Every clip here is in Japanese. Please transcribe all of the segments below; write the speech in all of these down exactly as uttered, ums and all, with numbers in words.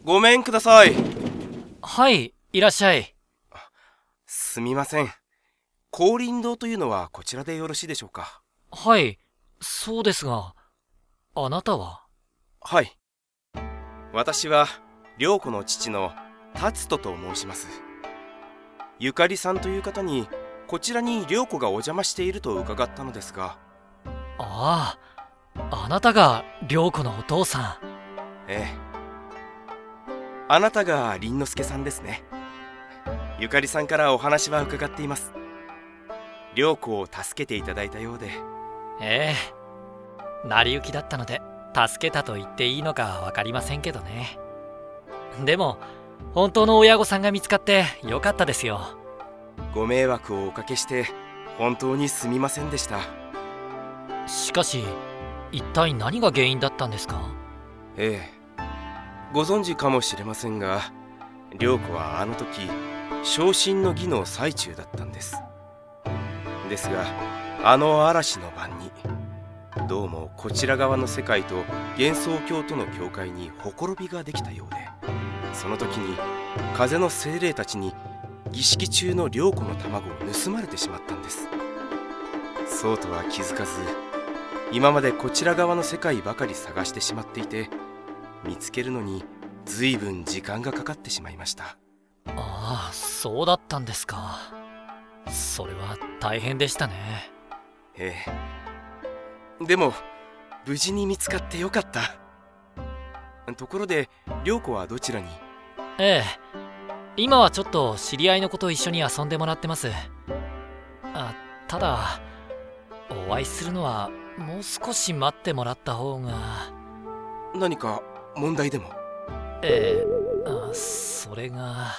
ごめんください。 はい、いらっしゃい。 すみません。光林堂というのはこちらでよろしいでしょうか？ はい、そうですが、あなたは？ はい。私は、良子の父の達人と申します。ゆかりさんという方に、こちらに良子がお邪魔していると伺ったのですが。 ああ、あなたが良子のお父さん。 ええ。あなたが凛之介さんですね。ゆかりさんからお話は伺っています。良子を助けていただいたようで。 ええ、成り行きだったので助けたと言っていいのか分かりませんけどね。でも本当の親御さんが見つかってよかったですよ。 ご迷惑をおかけして本当にすみませんでした。 しかし一体何が原因だったんですか？ ええ、ご存知かもしれませんが、良子はあの時昇進の儀の最中だったんです。ですが、あの嵐の晩にどうもこちら側の世界と幻想郷との境界にほころびができたようで、その時に風の精霊たちに儀式中の良子の卵を盗まれてしまったんです。そうとは気づかず、今までこちら側の世界ばかり探してしまっていて、見つけるのに随分時間がかかってしまいました。 ああ、そうだったんですか。それは大変でしたね。 ええ。でも無事に見つかってよかった。ところで良子はどちらに？ ええ、今はちょっと知り合いの子と一緒に遊んでもらってます。あ、ただお会いするのはもう少し待ってもらった方が。 何か問題でも？ ええ、あ、それが。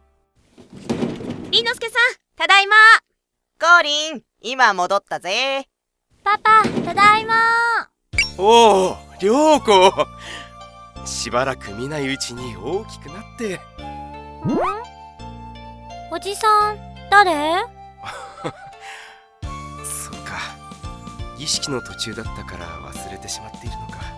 凛之介さん、ただいま。 光林、今戻ったぜ。 パパ、ただいま。 おお、良子。しばらく見ないうちに大きくなって。ん？ おじさん、誰？ そうか、儀式の途中だったから忘れてしまっているのか。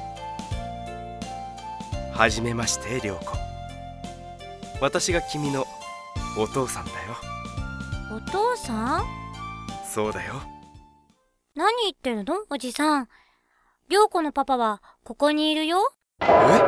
はじめまして、良子。私が君のお父さんだよ。 お父さん？ そうだよ。 何言ってるの、おじさん。良子のパパはここにいるよ。 え？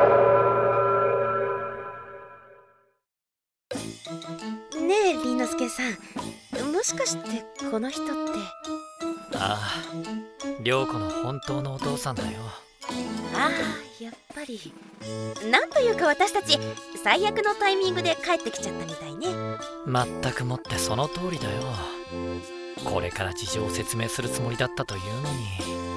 ねえ、凛之介さん、もしかしてこの人って。 ああ、良子の本当のお父さんだよ。 ああ、やっぱり。なんというか私たち最悪のタイミングで帰ってきちゃったみたいね。 まったくもってその通りだよ。これから事情を説明するつもりだったというのに。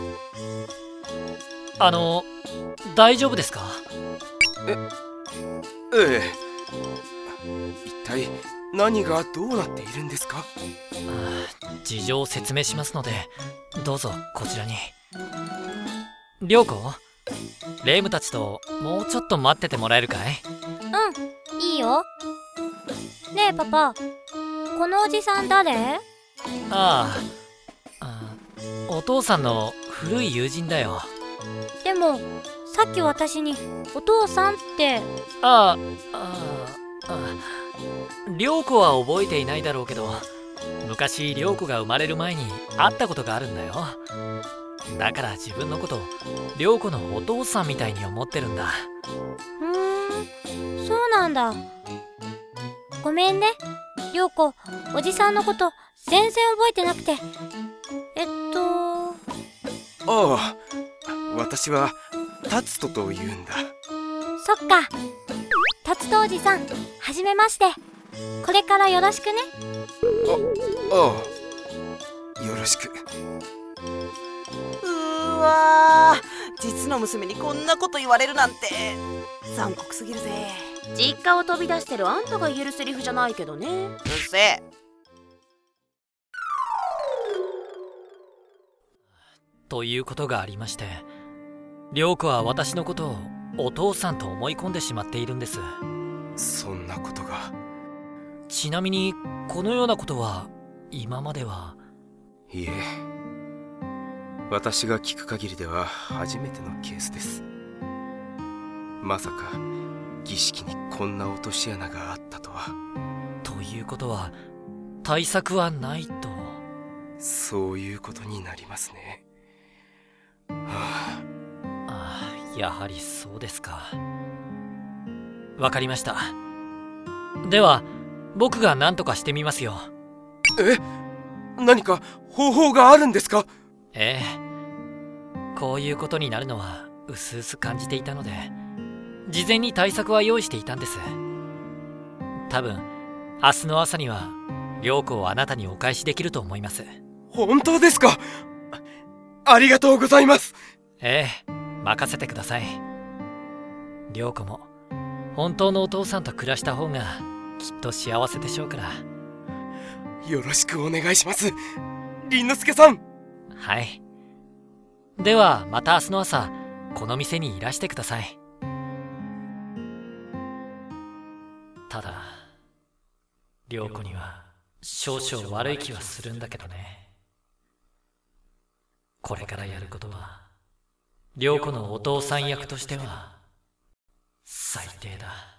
あの、大丈夫ですか？ え、ええ。一体何がどうなっているんですか？ ああ、事情を説明しますので、どうぞこちらに。良子、レイムたちともうちょっと待っててもらえるかい？ うん、いいよ。ねえパパ、このおじさん誰？ ああ、あ、お父さんの古い友人だよ。 でもさっき私にお父さんって。 ああ、ああ、良子は覚えていないだろうけど、昔良子が生まれる前に会ったことがあるんだよ。だから自分のこと良子のお父さんみたいに思ってるんだ。 ふーん、そうなんだ。ごめんね、良子。おじさんのこと全然覚えてなくて。えっとああ、私は達人と言うんだ。 そっか、達人おじさん、はじめまして。これからよろしくね。 あ、ああ、よろしく。 うーわー、実の娘にこんなこと言われるなんて残酷すぎるぜ。 実家を飛び出してるあんたが言えるセリフじゃないけどね。 うっせえ。 ということがありまして、良子は私のことをお父さんと思い込んでしまっているんです。 そんなことが。 ちなみにこのようなことは今までは。 いえ、私が聞く限りでは初めてのケースです。まさか儀式にこんな落とし穴があったとは。 ということは対策はないと。 そういうことになりますね。はあ、ああ、やはりそうですか。わかりました。では僕が何とかしてみますよ。 え、何か方法があるんですか？ ええ。こういうことになるのはうすうす感じていたので、事前に対策は用意していたんです。多分明日の朝には良子をあなたにお返しできると思います。 本当ですか？ありがとうございます。 ええ、任せてください。良子も本当のお父さんと暮らした方がきっと幸せでしょうから。 よろしくお願いします、凛之介さん。 はい。ではまた明日の朝この店にいらしてください。ただ良子には少々悪い気はするんだけどね。これからやることは良子のお父さん役としては最低だ。